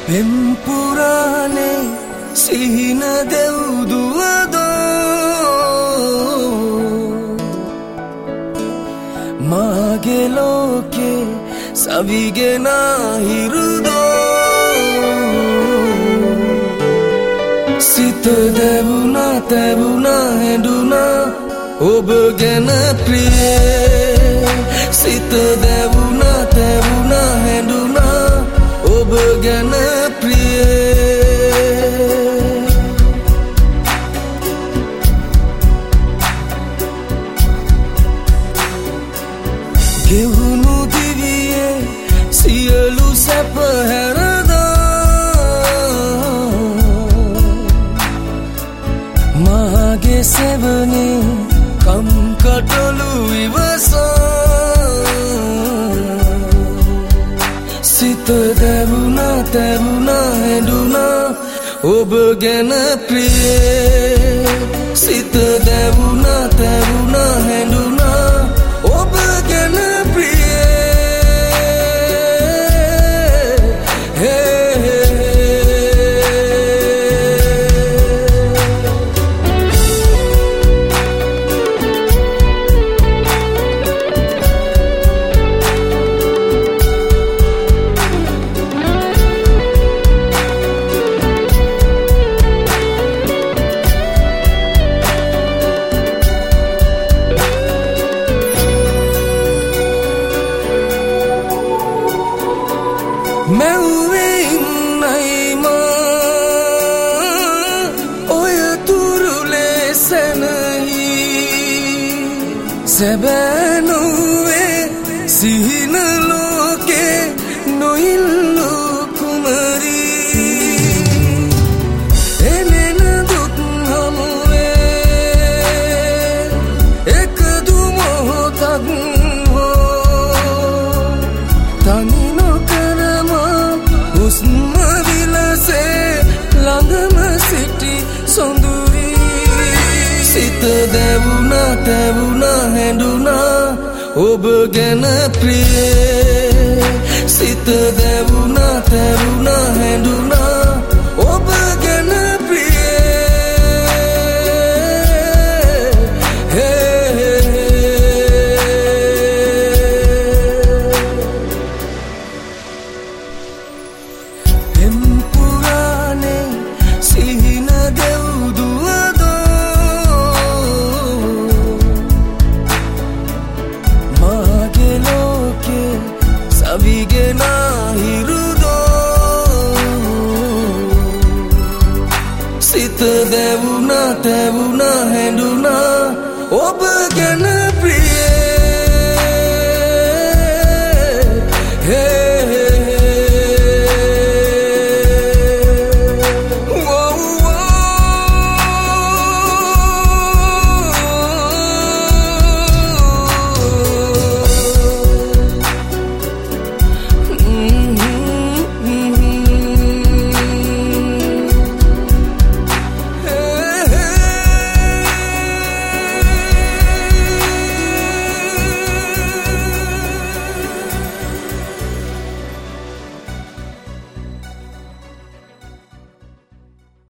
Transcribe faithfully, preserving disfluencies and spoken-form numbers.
පෙම්පුරානේ සිහින දෙව්දුවදෝ මාගේ ලෝකේ සවිගෙන හිරුදෝ සිත දෙවුනා තැවුනා හැඬුනා ඔබ ගැන ප්‍රියේ සිත දෙවුනා තැවුනා හැඬුනා ඔබ ගැන ගෙවුණු දිවියේ සියලු සැප හැරදා මාගේ සෙවනේ කම් කටොළු ඉවසා සිත දෙවුනා තැවුනා හැඬුනා ඔබ ගැන ප්‍රියේ සිත දෙවුනා තැවුනා හැඬුනා ඔබ ගැන මැව්වේ ඉන්නයිමා ඔය තුරුලේ සැනහි සැබෑ නොවේ සිහින ලෝකේ නොඉල්ලු කුමරී එනෙන දුක් හමුවේ එකදු මොහොතක් හෝ තනි හුස්ම විලසේ ළඟම සිටි සොඳුරී සිත දෙවුනා තැවුනා හැඬුනා ඔබ ගැන ප්‍රියේ සිත දෙවුනා තැවුනා හැඬුනා ඔබ ගැන පෙම්පුරානේ සිහින දෙව්දුවදෝ මාගේ ලෝකේ සවිගෙන හිරුදෝ සිත දෙවුනා තැවුනා හැඬුනා